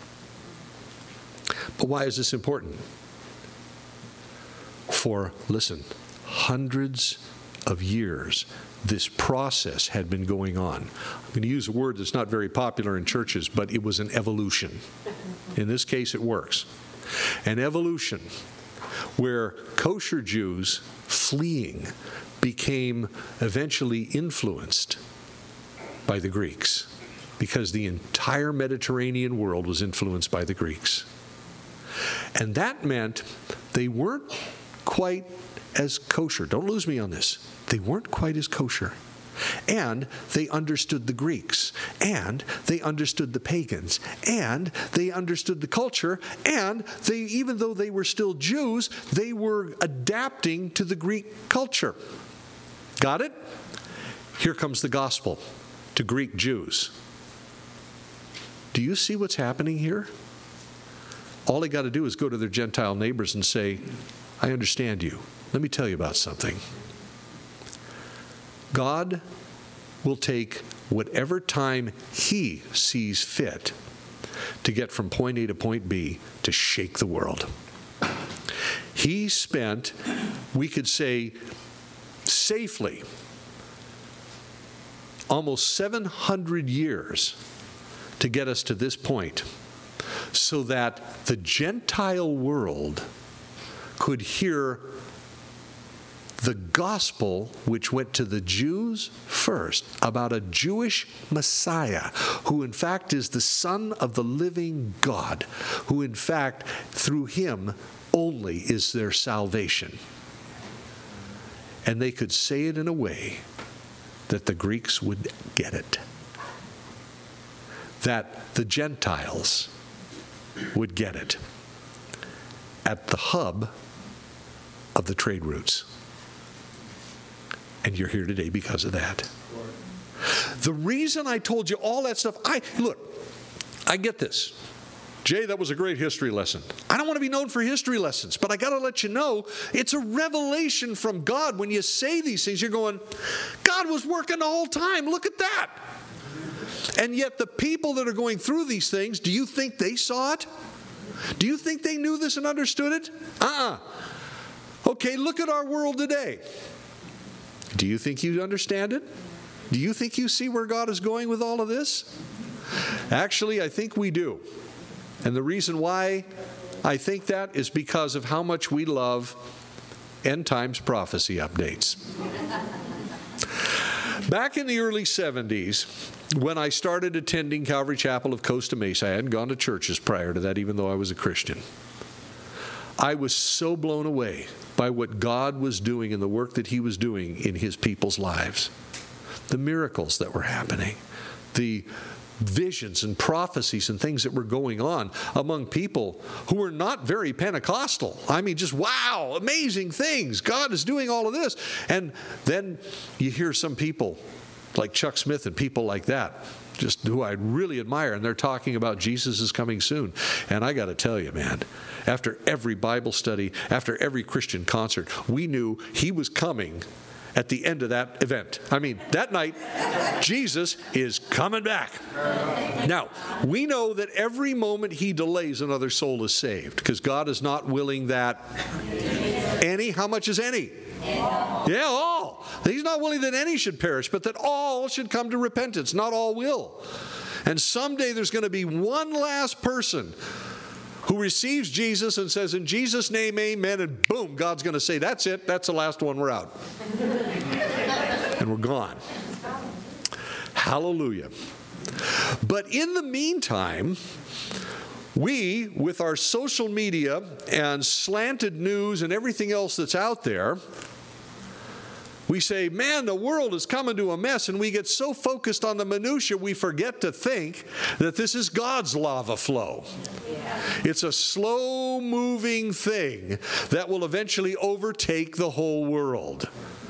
But why is this important? For, listen, hundreds of years, this process had been going on. I'm going to use a word that's not very popular in churches, but it was an evolution. In this case, it works. An evolution where kosher Jews fleeing became eventually influenced by the Greeks, because the entire Mediterranean world was influenced by the Greeks. And that meant they weren't quite as kosher. Don't lose me on this. They weren't quite as kosher. And they understood the Greeks, and they understood the pagans, and they understood the culture, and they, even though they were still Jews, they were adapting to the Greek culture. Got it? Here comes the gospel to Greek Jews. Do you see what's happening here? All they got to do is go to their Gentile neighbors and say, I understand you. Let me tell you about something. God will take whatever time He sees fit to get from point A to point B to shake the world. He spent, we could say safely, almost 700 years to get us to this point, so that the Gentile world could hear the gospel, which went to the Jews first, about a Jewish Messiah, who in fact is the Son of the living God, who in fact through Him only is their salvation. And they could say it in a way that the Greeks would get it, that the Gentiles would get it, at the hub of the trade routes. And you're here today because of that. The reason I told you all that stuff, I get this. Jay, that was a great history lesson. I don't want to be known for history lessons, but I got to let you know, it's a revelation from God. When you say these things, you're going, God was working the whole time. Look at that. And yet the people that are going through these things, do you think they saw it? Do you think they knew this and understood it? Okay, look at our world today. Do you think you understand it? Do you think you see where God is going with all of this? Actually, I think we do. And the reason why I think that is because of how much we love end times prophecy updates. Back in the early 70s, when I started attending Calvary Chapel of Costa Mesa, I hadn't gone to churches prior to that, even though I was a Christian. I was so blown away by what God was doing and the work that He was doing in His people's lives. The miracles that were happening, the visions and prophecies and things that were going on among people who were not very Pentecostal. I mean, just wow, amazing things. God is doing all of this. And then you hear some people like Chuck Smith and people like that, just who I really admire, and they're talking about Jesus is coming soon. And I got to tell you, man, after every Bible study, after every Christian concert, we knew He was coming at the end of that event. I mean, that night, Jesus is coming back. Now, we know that every moment He delays, another soul is saved, because God is not willing that any, how much is any? Yeah, all. He's not willing that any should perish, but that all should come to repentance. Not all will. And someday there's going to be one last person who receives Jesus and says, in Jesus' name, amen, and boom, God's going to say, that's it, that's the last one, we're out. And we're gone. Hallelujah. But in the meantime, we, with our social media and slanted news and everything else that's out there, we say, man, the world is coming to a mess, and we get so focused on the minutia, we forget to think that this is God's lava flow. Yeah. It's a slow-moving thing that will eventually overtake the whole world.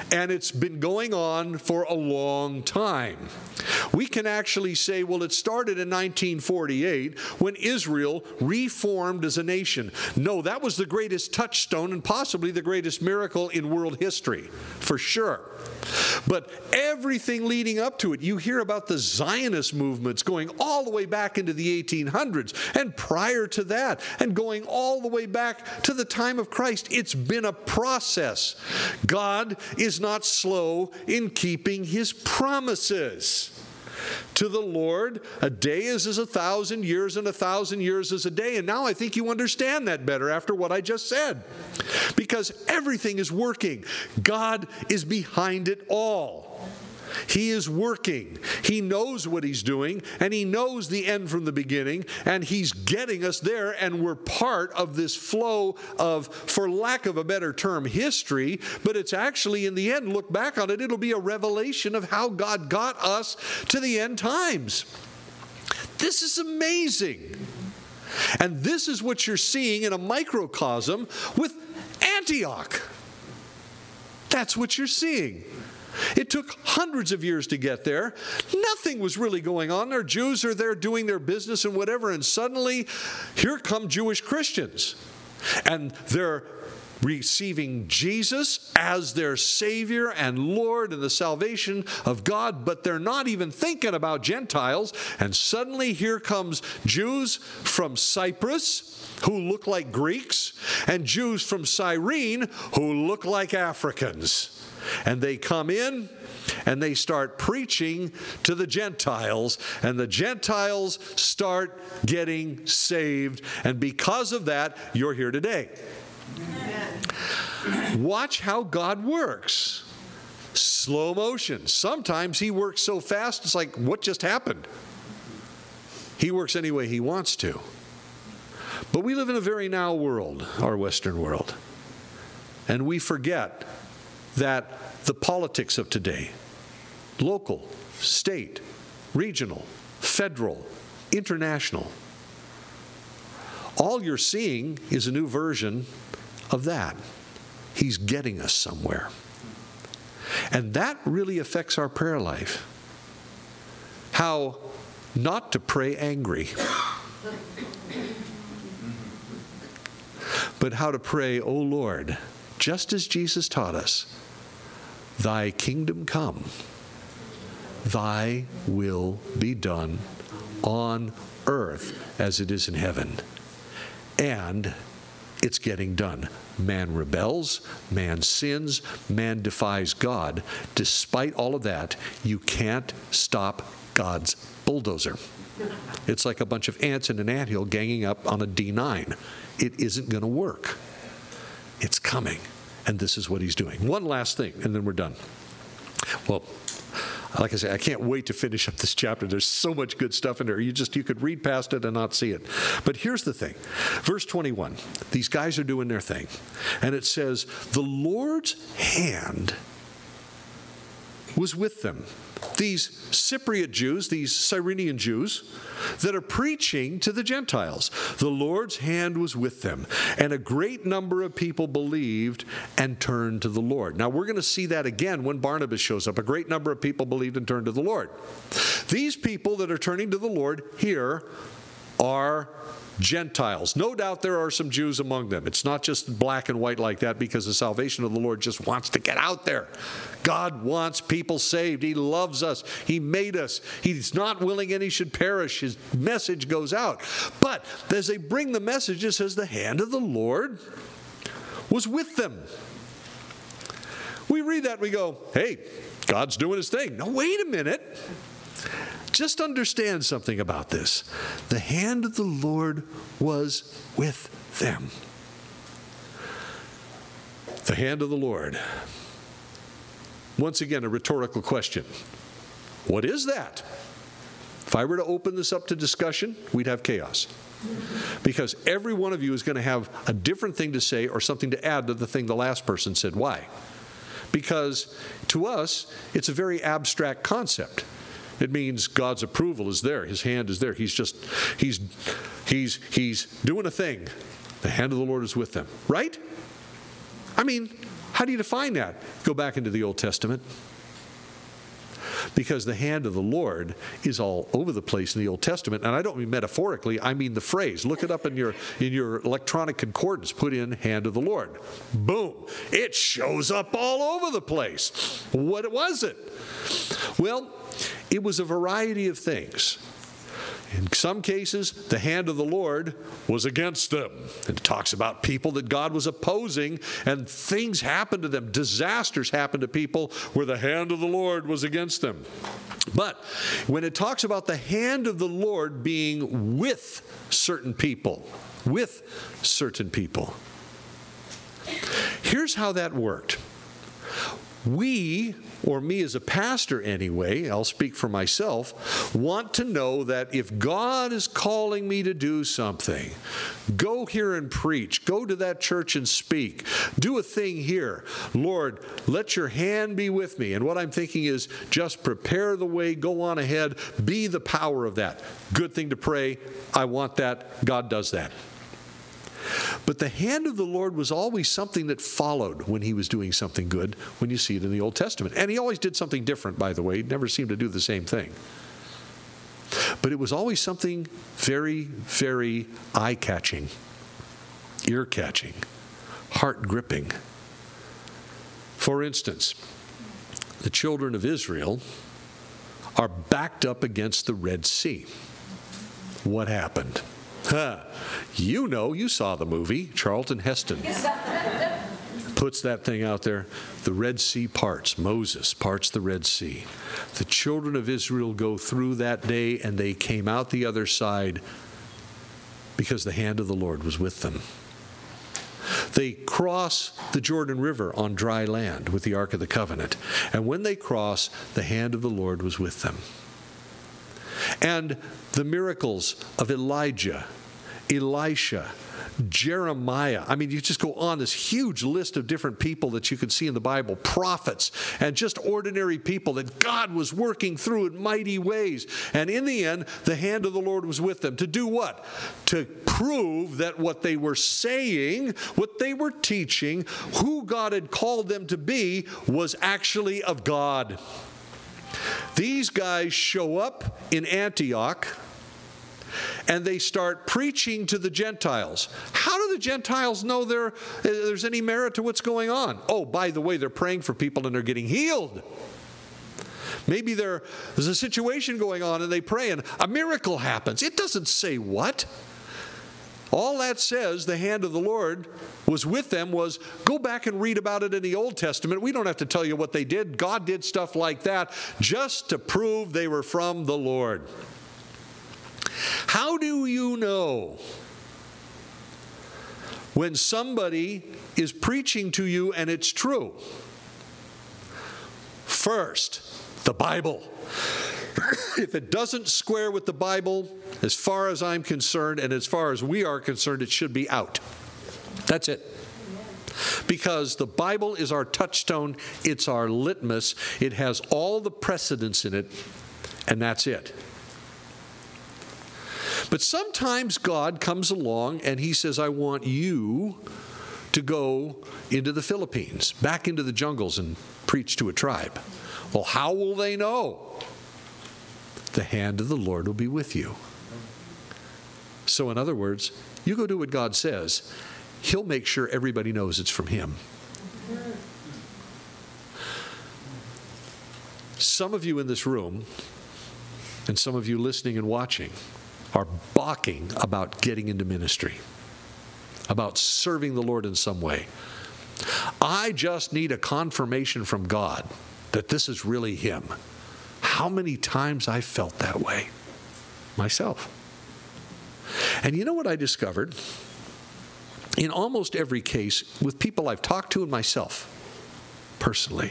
And it's been going on for a long time. We can actually say, well, it started in 1948 when Israel reformed as a nation. No, that was the greatest touchstone and possibly the greatest miracle in world history, for sure. But everything leading up to it, you hear about the Zionist movements going all the way back into the 1800s and prior to that, and going all the way back to the time of Christ. It's been a process. God is not slow in keeping his promises. To the Lord, a day is as 1,000 years, and 1,000 years is a day. And now I think you understand that better after what I just said. Because everything is working. God is behind it all. He is working. He knows what he's doing, and he knows the end from the beginning, and he's getting us there, and we're part of this flow of, for lack of a better term, history, but it's actually, in the end, look back on it, it'll be a revelation of how God got us to the end times. This is amazing. And this is what you're seeing in a microcosm with Antioch. That's what you're seeing. It took hundreds of years to get there. Nothing was really going on there. Jews are there doing their business and whatever, and suddenly here come Jewish Christians. And they're receiving Jesus as their Savior and Lord and the salvation of God, but they're not even thinking about Gentiles. And suddenly here comes Jews from Cyprus who look like Greeks, and Jews from Cyrene who look like Africans. And they come in and they start preaching to the Gentiles, and the Gentiles start getting saved. And because of that, you're here today. Amen. Watch how God works. Slow motion. Sometimes he works so fast, it's like, what just happened? He works any way he wants to. But we live in a very now world, our Western world. And we forget that the politics of today, local, state, regional, federal, international, all you're seeing is a new version of that. He's getting us somewhere. And that really affects our prayer life. How not to pray angry, but how to pray, "O Lord," just as Jesus taught us, "Thy kingdom come, thy will be done on earth as it is in heaven." And it's getting done. Man rebels, man sins, man defies God. Despite all of that, you can't stop God's bulldozer. It's like a bunch of ants in an anthill ganging up on a D9. It isn't going to work. It's coming. And this is what he's doing. One last thing, and then we're done. Well, like I say, I can't wait to finish up this chapter. There's so much good stuff in there. You could read past it and not see it. But here's the thing. Verse 21. These guys are doing their thing. And it says, the Lord's hand was with them. These Cypriot Jews, these Cyrenian Jews that are preaching to the Gentiles. The Lord's hand was with them, and a great number of people believed and turned to the Lord. Now, we're going to see that again when Barnabas shows up. A great number of people believed and turned to the Lord. These people that are turning to the Lord here are Gentiles. No doubt there are some Jews among them. It's not just black and white like that, because the salvation of the Lord just wants to get out there. God wants people saved. He loves us. He made us. He's not willing any should perish. His message goes out. But as they bring the message, it says the hand of the Lord was with them. We read that and we go, hey, God's doing his thing. No, wait a minute. Just understand something about this. The hand of the Lord was with them. The hand of the Lord. Once again, a rhetorical question. What is that? If I were to open this up to discussion, we'd have chaos. Because every one of you is going to have a different thing to say or something to add to the thing the last person said. Why? Because to us, it's a very abstract concept. It means God's approval is there. His hand is there. He's doing a thing. The hand of the Lord is with them. Right? I mean, How do you define that? Go back into the Old Testament. Because the hand of the Lord is all over the place in the Old Testament. And I don't mean metaphorically, I mean the phrase. Look it up in your electronic concordance. Put in hand of the Lord. Boom. It shows up all over the place. What was it? Well, it was a variety of things. In some cases, the hand of the Lord was against them. It talks about people that God was opposing, and things happened to them. Disasters happened to people where the hand of the Lord was against them. But when it talks about the hand of the Lord being with certain people, here's how that worked. We, or me as a pastor anyway, I'll speak for myself, want to know that if God is calling me to do something, go here and preach, go to that church and speak, do a thing here. Lord, let your hand be with me. And what I'm thinking is just prepare the way, go on ahead, be the power of that. Good thing to pray. I want that. God does that. But the hand of the Lord was always something that followed when he was doing something good, when you see it in the Old Testament. And he always did something different, by the way. He never seemed to do the same thing. But it was always something very, very eye-catching, ear-catching, heart-gripping. For instance, the children of Israel are backed up against the Red Sea. What happened? You know, you saw the movie. Charlton Heston puts that thing out there. The Red Sea parts. Moses parts the Red Sea. The children of Israel go through that day, and they came out the other side because the hand of the Lord was with them. They cross the Jordan River on dry land with the Ark of the Covenant. And when they cross, the hand of the Lord was with them. And the miracles of Elijah, Elisha, Jeremiah. I mean, you just go on this huge list of different people that you can see in the Bible, prophets, and just ordinary people that God was working through in mighty ways. And in the end, the hand of the Lord was with them. To do what? To prove that what they were saying, what they were teaching, who God had called them to be, was actually of God. These guys show up in Antioch, and they start preaching to the Gentiles. How do the Gentiles know there's any merit to what's going on? Oh, by the way, they're praying for people and they're getting healed. Maybe there's a situation going on and they pray and a miracle happens. It doesn't say what. All that says the hand of the Lord was with them was, go back and read about it in the Old Testament. We don't have to tell you what they did. God did stuff like that just to prove they were from the Lord. How do you know when somebody is preaching to you and it's true? First, the Bible. If it doesn't square with the Bible, as far as I'm concerned and as far as we are concerned, it should be out. That's it. Because the Bible is our touchstone, it's our litmus, it has all the precedents in it, and that's it. But sometimes God comes along and he says, I want you to go into the Philippines, back into the jungles and preach to a tribe. Well, how will they know? The hand of the Lord will be with you. So in other words, you go do what God says. He'll make sure everybody knows it's from him. Some of you in this room, and some of you listening and watching, are balking about getting into ministry, about serving the Lord in some way. I just need a confirmation from God that this is really him. How many times I felt that way myself. And you know what I discovered? In almost every case, with people I've talked to and myself, personally,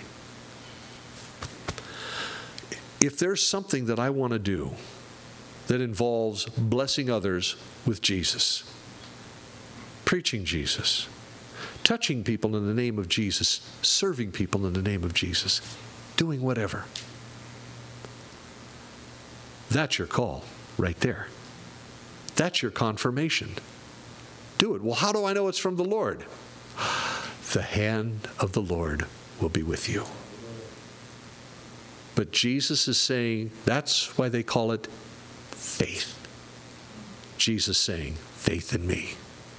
if there's something that I want to do that involves blessing others with Jesus, preaching Jesus, touching people in the name of Jesus, serving people in the name of Jesus, doing whatever, that's your call right there. That's your confirmation. Do it. Well, how do I know it's from the Lord? the hand of the Lord will be with you. But Jesus is saying, that's why they call it faith. Jesus saying, faith in me.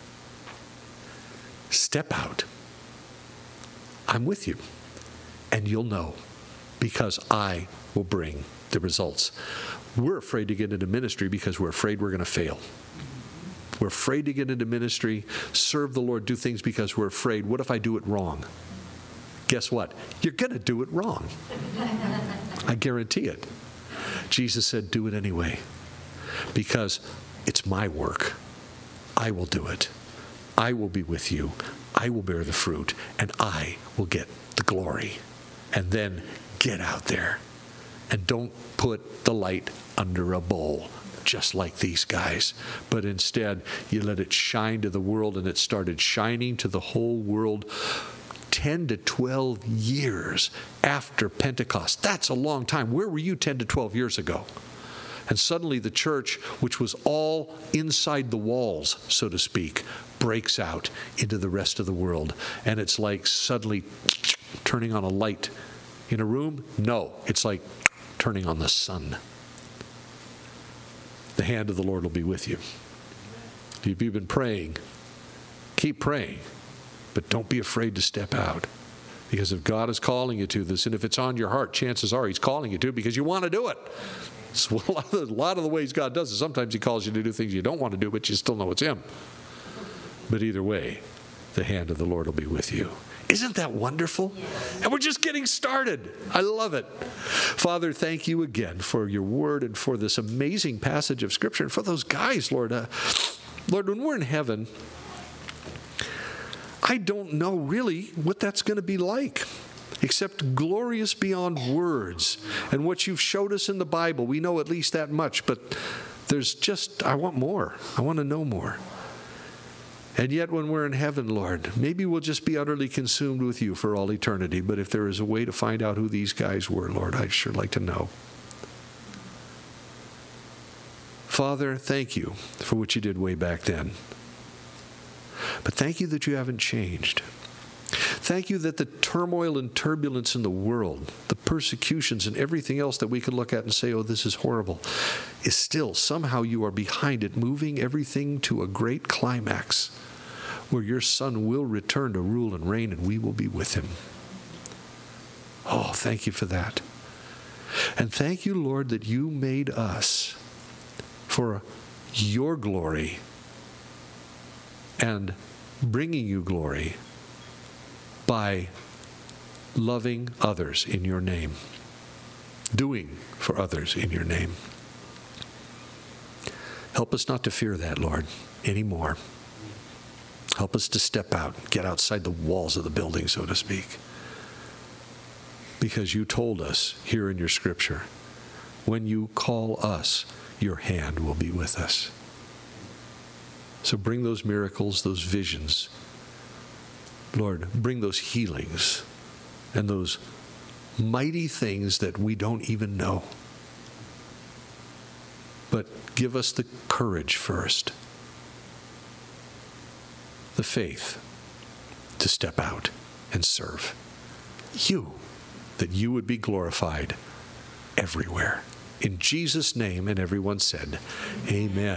Step out. I'm with you. And you'll know, because I will bring the results. We're afraid to get into ministry because we're afraid we're going to fail. We're afraid to get into ministry, serve the Lord, do things because we're afraid. What if I do it wrong? Guess what? You're going to do it wrong. I guarantee it. Jesus said, do it anyway, because it's my work. I will do it. I will be with you. I will bear the fruit, and I will get the glory. And then get out there and don't put the light under a bowl, just like these guys, but instead you let it shine to the world, and it started shining to the whole world 10 to 12 years after Pentecost. That's a long time. Where were you 10 to 12 years ago? And suddenly the church, which was all inside the walls, so to speak, breaks out into the rest of the world. And it's like suddenly turning on a light in a room. No, it's like turning on the sun. The hand of the Lord will be with you. If you've been praying, keep praying, but don't be afraid to step out. Because if God is calling you to this, and if it's on your heart, chances are He's calling you to it because you want to do it. So a lot of the ways God does it, sometimes He calls you to do things you don't want to do, but you still know it's Him. But either way, the hand of the Lord will be with you. Isn't that wonderful? And we're just getting started. I love it. Father, thank you again for your word and for this amazing passage of Scripture and for those guys, Lord. Lord, when we're in heaven, I don't know really what that's going to be like, except glorious beyond words. And what you've showed us in the Bible, we know at least that much, but there's just, I want more. I want to know more. And yet when we're in heaven, Lord, maybe we'll just be utterly consumed with you for all eternity. But if there is a way to find out who these guys were, Lord, I'd sure like to know. Father, thank you for what you did way back then. But thank you that you haven't changed. Thank you that the turmoil and turbulence in the world, the persecutions and everything else that we could look at and say, oh, this is horrible, is still somehow you are behind it, moving everything to a great climax where your Son will return to rule and reign and we will be with him. Oh, thank you for that. And thank you, Lord, that you made us for your glory and bringing you glory by loving others in your name, doing for others in your name. Help us not to fear that, Lord, anymore. Help us to step out, get outside the walls of the building, so to speak. Because you told us here in your Scripture, when you call us, your hand will be with us. So bring those miracles, those visions. Lord, bring those healings and those mighty things that we don't even know. But give us the courage first, the faith to step out and serve you, that you would be glorified everywhere. In Jesus' name, and everyone said, amen.